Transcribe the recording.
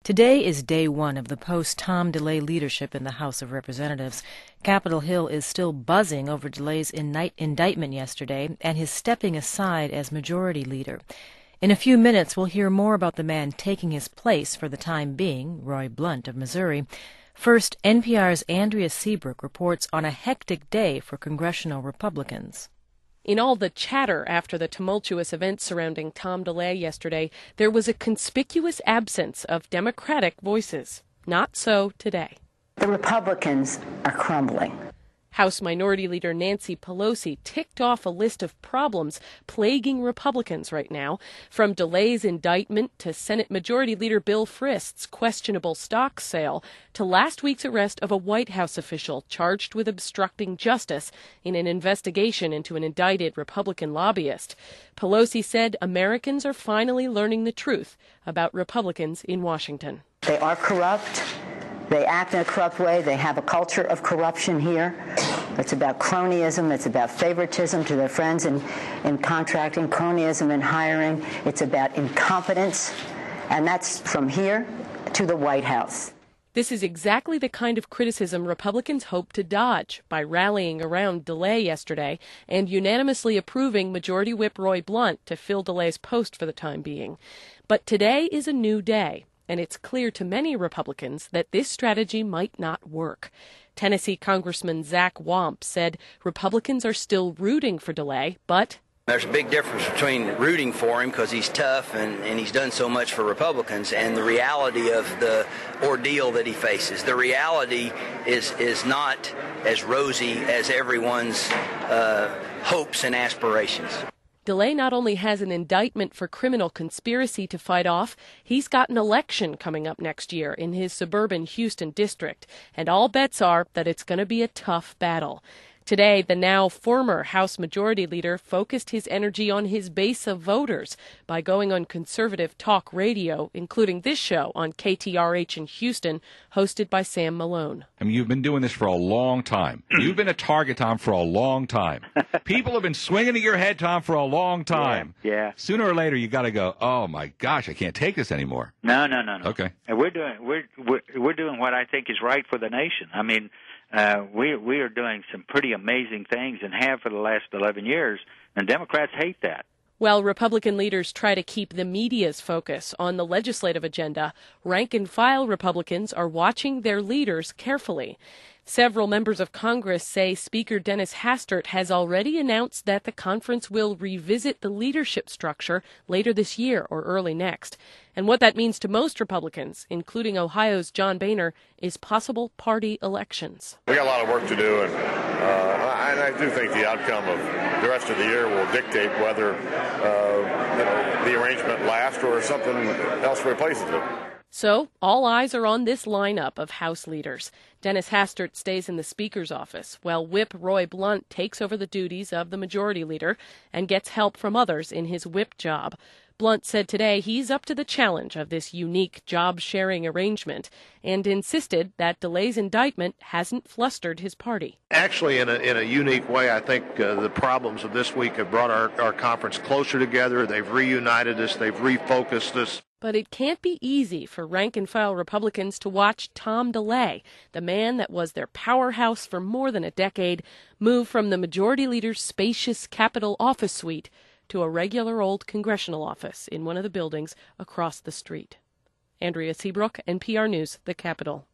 Today is day one of the post-Tom DeLay leadership in the House of Representatives. Capitol Hill is still buzzing over DeLay's indictment yesterday and his stepping aside as majority leader. In a few minutes, we'll hear more about the man taking his place for the time being, Roy Blunt of Missouri. First, NPR's Andrea Seabrook reports on a hectic day for congressional Republicans. In all the chatter after the tumultuous events surrounding Tom DeLay yesterday, there was a conspicuous absence of Democratic voices. Not so today. The Republicans are crumbling. House Minority Leader Nancy Pelosi ticked off a list of problems plaguing Republicans right now, from DeLay's indictment to Senate Majority Leader Bill Frist's questionable stock sale to last week's arrest of a White House official charged with obstructing justice in an investigation into an indicted Republican lobbyist. Pelosi said Americans are finally learning the truth about Republicans in Washington. They are corrupt. They act in a corrupt way. They have a culture of corruption here. It's about cronyism. It's about favoritism to their friends in contracting, cronyism in hiring. It's about incompetence. And that's from here to the White House. This is exactly the kind of criticism Republicans hope to dodge by rallying around DeLay yesterday and unanimously approving Majority Whip Roy Blunt to fill DeLay's post for the time being. But today is a new day, and it's clear to many Republicans that this strategy might not work. Tennessee Congressman Zach Wamp said Republicans are still rooting for DeLay, but there's a big difference between rooting for him because he's tough and he's done so much for Republicans and the reality of the ordeal that he faces. The reality is not as rosy as everyone's hopes and aspirations. DeLay not only has an indictment for criminal conspiracy to fight off, he's got an election coming up next year in his suburban Houston district, and all bets are that it's going to be a tough battle. Today, the now former House Majority Leader focused his energy on his base of voters by going on conservative talk radio, including this show on KTRH in Houston, hosted by Sam Malone. I mean, you've been doing this for a long time. You've been a target, Tom, for a long time. People have been swinging at your head, Tom, for a long time. Yeah. Sooner or later, you got to go, oh, my gosh, I can't take this anymore. No. Okay. And we're doing what I think is right for the nation. I mean, we are doing some pretty amazing things and have for the last 11 years, and Democrats hate that. While Republican leaders try to keep the media's focus on the legislative agenda, rank-and-file Republicans are watching their leaders carefully. Several members of Congress say Speaker Dennis Hastert has already announced that the conference will revisit the leadership structure later this year or early next. And what that means to most Republicans, including Ohio's John Boehner, is possible party elections. We got a lot of work to do, and I do think the outcome of the rest of the year will dictate whether the arrangement lasts or something else replaces it. So, all eyes are on this lineup of House leaders. Dennis Hastert stays in the Speaker's office, while Whip Roy Blunt takes over the duties of the Majority Leader and gets help from others in his whip job. Blunt said today he's up to the challenge of this unique job-sharing arrangement and insisted that DeLay's indictment hasn't flustered his party. Actually, in a unique way, I think the problems of this week have brought our conference closer together. They've reunited us. They've refocused us. But it can't be easy for rank-and-file Republicans to watch Tom DeLay, the man that was their powerhouse for more than a decade, move from the Majority Leader's spacious Capitol office suite to a regular old congressional office in one of the buildings across the street. Andrea Seabrook, NPR News, the Capitol.